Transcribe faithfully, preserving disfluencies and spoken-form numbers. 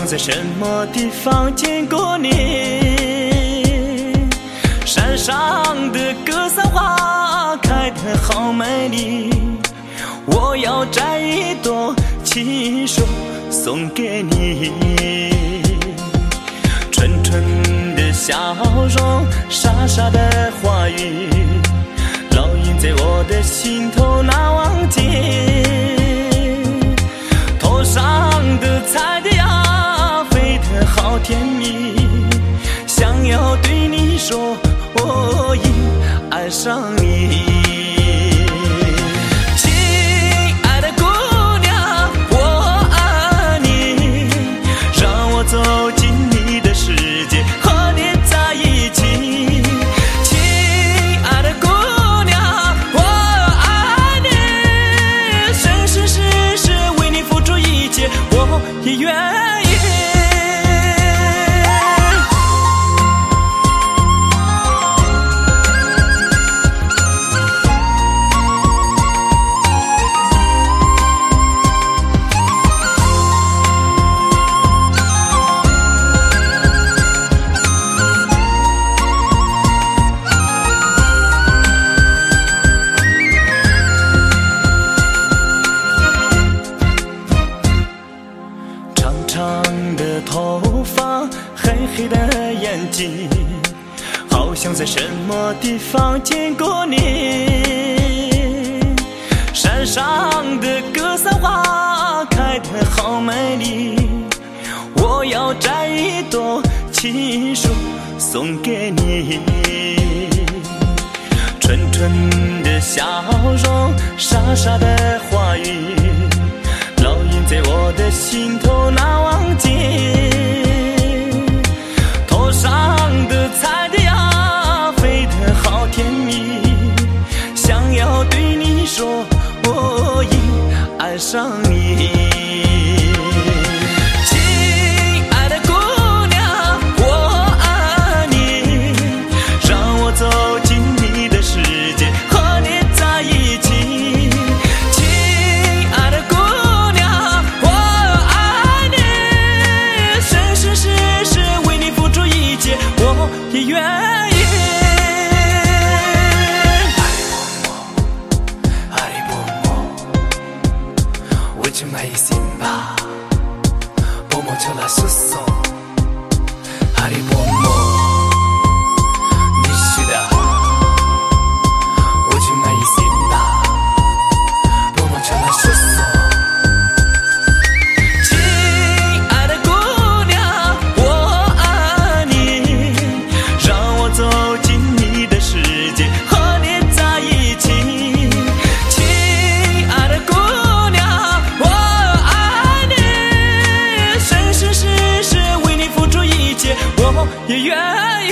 想在什么地方见过你？山上的格桑花开得好美丽，我要摘一朵亲手送给你。纯纯的笑容，傻傻的话语，烙印在我的心头难忘记。头上的彩蝶呀，飞得好甜蜜，想要对你说，我已爱上你。亲爱的姑娘，我爱你，让我走进你的世界，和你在一起。亲爱的姑娘，我爱你，生生世世为你付出一切，我也愿意。长的头发，黑黑的眼睛，好像在什么地方见过你。山上的格桑花开得好美丽，我要摘一朵亲手送给你。纯纯的笑容，傻傻的话语，烙印在我的心头难忘记。头上的彩蝶呀，飞得好甜蜜，想要对你说，我已爱上你。亲爱的姑娘，我爱你，让我走进你的世界，和你在一起。也愿意。也愿意。